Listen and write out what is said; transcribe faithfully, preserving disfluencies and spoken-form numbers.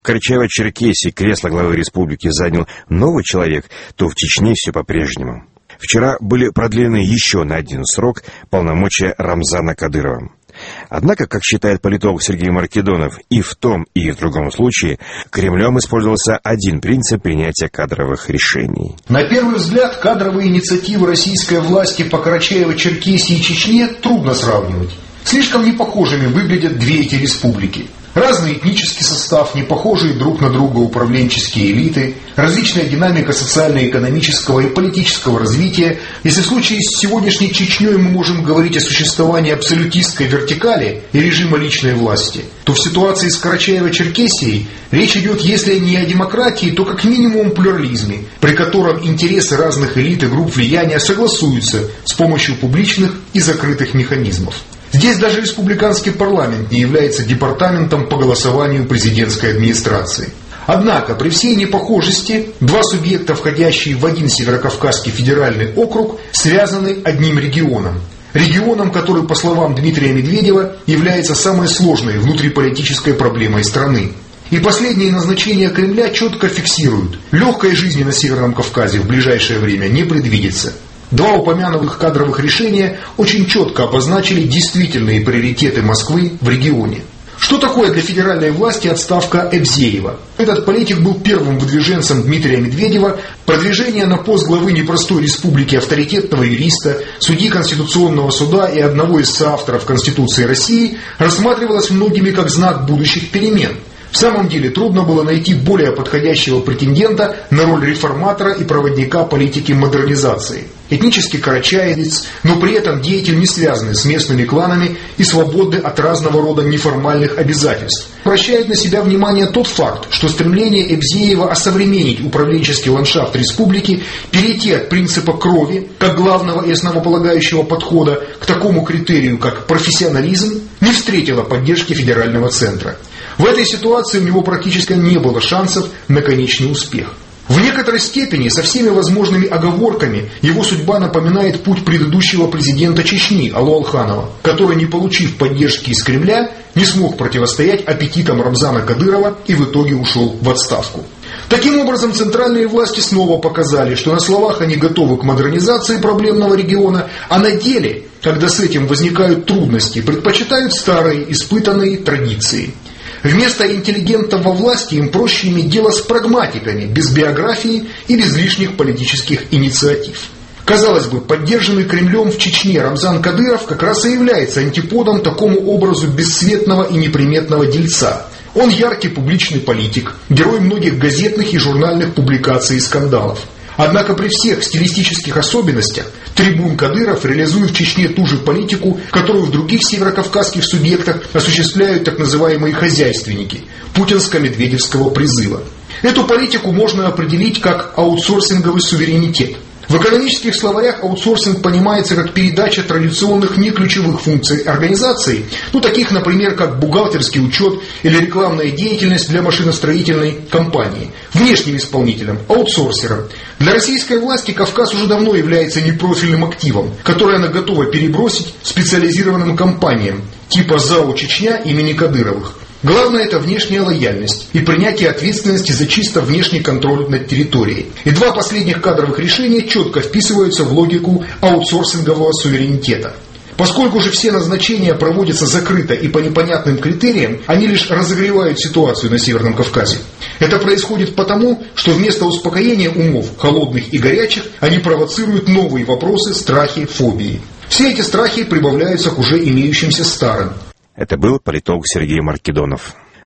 Карачаево-Черкесии кресло главы республики занял новый человек, то в Чечне все по-прежнему. Вчера были продлены еще на один срок полномочия Рамзана Кадырова. Однако, как считает политолог Сергей Маркедонов, и в том, и в другом случае Кремлем использовался один принцип принятия кадровых решений. На первый взгляд, кадровые инициативы российской власти по Карачаево-Черкесии и Чечне трудно сравнивать. Слишком непохожими выглядят две эти республики. Разный этнический состав, непохожие друг на друга управленческие элиты, различная динамика социально-экономического и политического развития. Если в случае с сегодняшней Чечней мы можем говорить о существовании абсолютистской вертикали и режима личной власти, то в ситуации с Карачаево-Черкесией речь идет, если не о демократии, то как минимум о плюрализме, при котором интересы разных элит и групп влияния согласуются с помощью публичных и закрытых механизмов. Здесь даже республиканский парламент не является департаментом по голосованию президентской администрации. Однако, при всей непохожести, два субъекта, входящие в один Северокавказский федеральный округ, связаны одним регионом. Регионом, который, по словам Дмитрия Медведева, является самой сложной внутриполитической проблемой страны. И последние назначения Кремля четко фиксируют: легкой жизни на Северном Кавказе в ближайшее время не предвидится. Два упомянутых кадровых решения очень четко обозначили действительные приоритеты Москвы в регионе. Что такое для федеральной власти отставка Эбзеева? Этот политик был первым выдвиженцем Дмитрия Медведева. Продвижение на пост главы непростой республики авторитетного юриста, судьи Конституционного суда и одного из соавторов Конституции России рассматривалось многими как знак будущих перемен. В самом деле трудно было найти более подходящего претендента на роль реформатора и проводника политики модернизации. Этнический карачаевец, но при этом деятель, не связанный с местными кланами и свободный от разного рода неформальных обязательств. Обращает на себя внимание тот факт, что стремление Эбзеева осовременить управленческий ландшафт республики, перейти от принципа крови, как главного и основополагающего подхода, к такому критерию, как профессионализм, не встретило поддержки федерального центра. В этой ситуации у него практически не было шансов на конечный успех. В некоторой степени, со всеми возможными оговорками, его судьба напоминает путь предыдущего президента Чечни Алло Алханова, который, не получив поддержки из Кремля, не смог противостоять аппетитам Рамзана Кадырова и в итоге ушел в отставку. Таким образом, центральные власти снова показали, что на словах они готовы к модернизации проблемного региона, а на деле, когда с этим возникают трудности, предпочитают старые, испытанные традиции. Вместо интеллигентов во власти им проще иметь дело с прагматиками, без биографии и без лишних политических инициатив. Казалось бы, поддержанный Кремлем в Чечне Рамзан Кадыров как раз и является антиподом такому образу бесцветного и неприметного дельца. Он яркий публичный политик, герой многих газетных и журнальных публикаций и скандалов. Однако при всех стилистических особенностях трибун Кадыров реализует в Чечне ту же политику, которую в других северокавказских субъектах осуществляют так называемые хозяйственники путинско-медведевского призыва. Эту политику можно определить как аутсорсинговый суверенитет. В экономических словарях аутсорсинг понимается как передача традиционных неключевых функций организации, ну таких, например, как бухгалтерский учет или рекламная деятельность для машиностроительной компании, внешним исполнителям, аутсорсерам. Для российской власти Кавказ уже давно является непрофильным активом, который она готова перебросить специализированным компаниям типа ЗАО «Чечня» имени Кадыровых. Главное – это внешняя лояльность и принятие ответственности за чисто внешний контроль над территорией. И два последних кадровых решения четко вписываются в логику аутсорсингового суверенитета. Поскольку же все назначения проводятся закрыто и по непонятным критериям, они лишь разогревают ситуацию на Северном Кавказе. Это происходит потому, что вместо успокоения умов, холодных и горячих, они провоцируют новые вопросы, страхи, фобии. Все эти страхи прибавляются к уже имеющимся старым. Это был политолог Сергей Маркедонов.